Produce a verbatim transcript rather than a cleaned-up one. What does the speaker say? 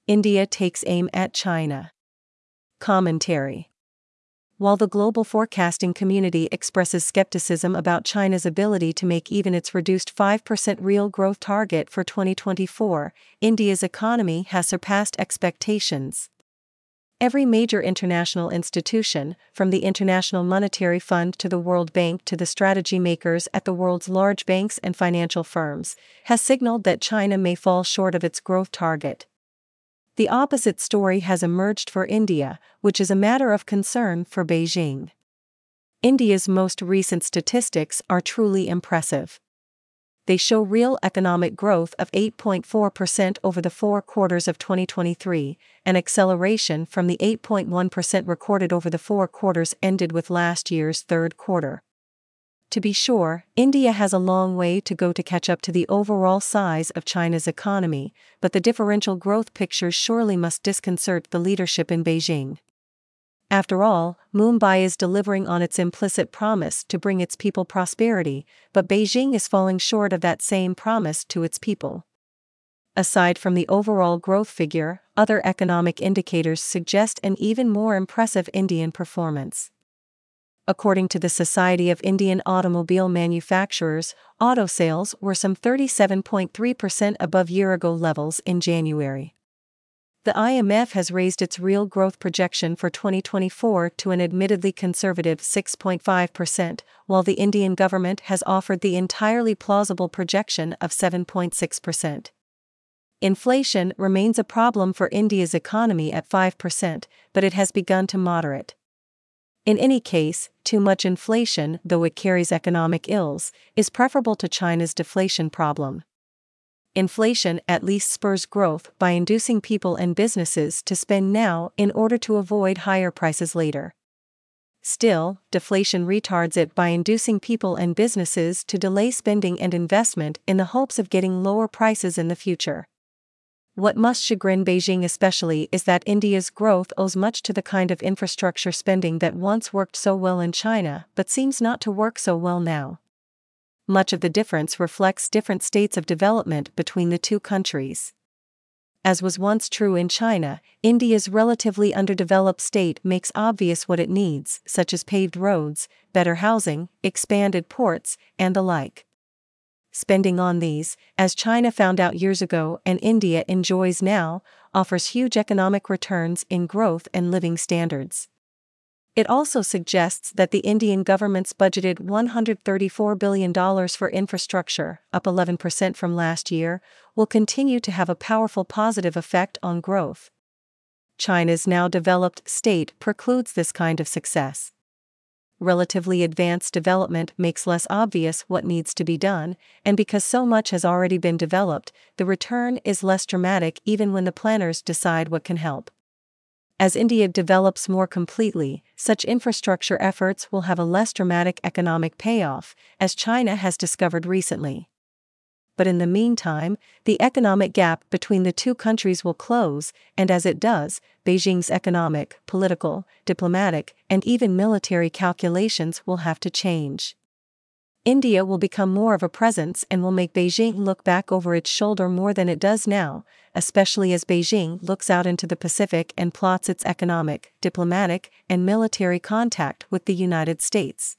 India takes aim at China. Commentary. While the global forecasting community expresses skepticism about China's ability to make even its reduced five percent real growth target for twenty twenty-four, India's economy has surpassed expectations. Every major international institution, from the International Monetary Fund to the World Bank to the strategy makers at the world's large banks and financial firms, has signaled that China may fall short of its growth target. The opposite story has emerged for India, which is a matter of concern for Beijing. India's most recent statistics are truly impressive. They show real economic growth of eight point four percent over the four quarters of twenty twenty-three, an acceleration from the eight point one percent recorded over the four quarters ended with last year's third quarter. To be sure, India has a long way to go to catch up to the overall size of China's economy, but the differential growth picture surely must disconcert the leadership in Beijing. After all, Mumbai is delivering on its implicit promise to bring its people prosperity, but Beijing is falling short of that same promise to its people. Aside from the overall growth figure, other economic indicators suggest an even more impressive Indian performance. According to the Society of Indian Automobile Manufacturers, auto sales were some thirty-seven point three percent above year-ago levels in January. The I M F has raised its real growth projection for twenty twenty-four to an admittedly conservative six point five percent, while the Indian government has offered the entirely plausible projection of seven point six percent. Inflation remains a problem for India's economy at five percent, but it has begun to moderate. In any case, too much inflation, though it carries economic ills, is preferable to China's deflation problem. Inflation at least spurs growth by inducing people and businesses to spend now in order to avoid higher prices later. Still, deflation retards it by inducing people and businesses to delay spending and investment in the hopes of getting lower prices in the future. What must chagrin Beijing especially is that India's growth owes much to the kind of infrastructure spending that once worked so well in China but seems not to work so well now. Much of the difference reflects different states of development between the two countries. As was once true in China, India's relatively underdeveloped state makes obvious what it needs, such as paved roads, better housing, expanded ports, and the like. Spending on these, as China found out years ago and India enjoys now, offers huge economic returns in growth and living standards. It also suggests that the Indian government's budgeted one hundred thirty-four billion dollars for infrastructure, up eleven percent from last year, will continue to have a powerful positive effect on growth. China's now developed state precludes this kind of success. Relatively advanced development makes less obvious what needs to be done, and because so much has already been developed, the return is less dramatic even when the planners decide what can help. As India develops more completely, such infrastructure efforts will have a less dramatic economic payoff, as China has discovered recently. But in the meantime, the economic gap between the two countries will close, and as it does, Beijing's economic, political, diplomatic, and even military calculations will have to change. India will become more of a presence and will make Beijing look back over its shoulder more than it does now, especially as Beijing looks out into the Pacific and plots its economic, diplomatic, and military contact with the United States.